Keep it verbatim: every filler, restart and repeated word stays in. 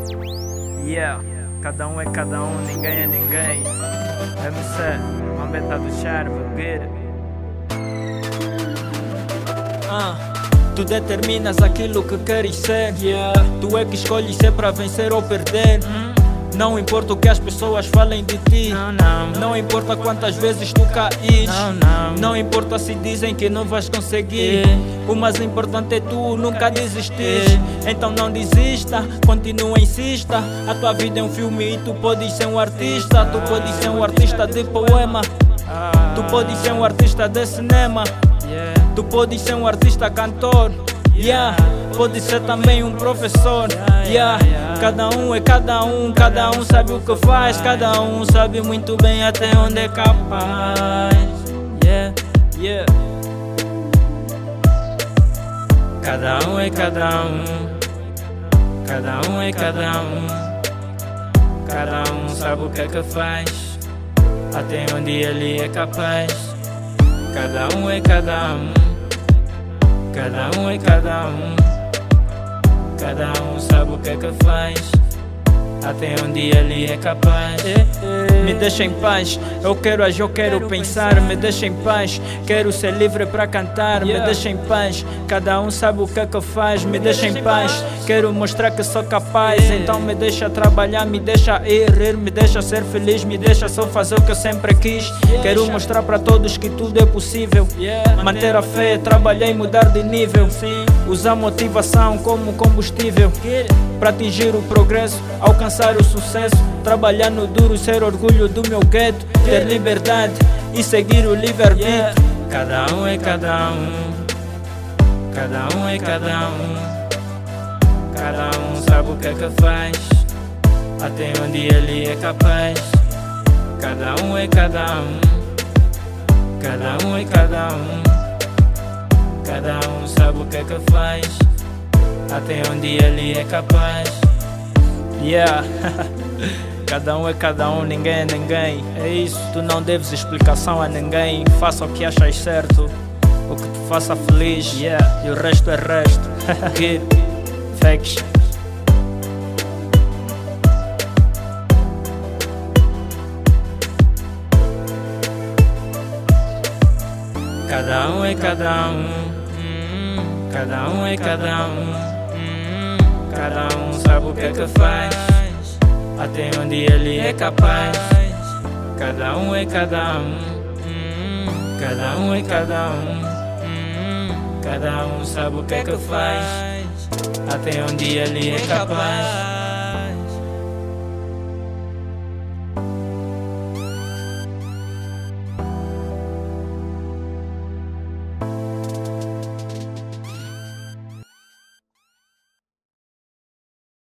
Yeah, cada um é cada um, ninguém é ninguém. M C, Mambeta do Charme, get it. Ah, tu determinas aquilo que queres ser, yeah. Tu é que escolhes ser para vencer ou perder. mm. Não importa o que as pessoas falem de ti, Não, não, não importa quantas vezes tu caís, não, não. não importa se dizem que não vais conseguir. O mais importante é tu nunca desistir. Então não desista, continua, insista. A tua vida é um filme e tu podes ser um artista. Tu podes ser um artista de poema, tu podes ser um artista de cinema, tu podes ser um artista cantor, yeah. Pode ser também um professor, yeah. Cada um é cada um, cada um sabe o que faz, cada um sabe muito bem até onde é capaz, yeah, yeah. Cada um é cada um, cada um é cada um, cada um sabe o que é que faz, até onde ele é capaz. Cada um é cada um, cada um é cada um, cada um sabe o que é que faz, até onde ele é capaz. Me deixa em paz, eu quero agir, eu quero pensar. Me deixa em paz, quero ser livre para cantar. Me deixa em paz, cada um sabe o que é que faz. Me deixa em paz, quero mostrar que sou capaz. Então me deixa trabalhar, me deixa ir, rir, me deixa ser feliz, me deixa só fazer o que eu sempre quis. Quero mostrar para todos que tudo é possível. Manter a fé, trabalhar e mudar de nível. Usar motivação como combustível para atingir o progresso, alcançar o sucesso. Trabalhar no duro, ser orgulho do meu gueto. Ter liberdade e seguir o livre-arbítrio. Cada um é cada um, cada um é cada um, cada um sabe o que é que faz, até onde ele é capaz. Cada um é cada um, cada um é cada um, cada um sabe o que é que faz, até onde ele é capaz. Yeah. Cada um é cada um, ninguém é ninguém. É isso, tu não deves explicação a ninguém. Faça o que achas certo, o que te faça feliz, yeah. E o resto é resto. Get facts. Cada um é cada um, mm, cada um é cada um, mm, cada um sabe o que é que faz, até onde ele é capaz. Cada um é cada um, mm, cada um é cada um, mm, cada um sabe o que é que faz, até onde ele é capaz.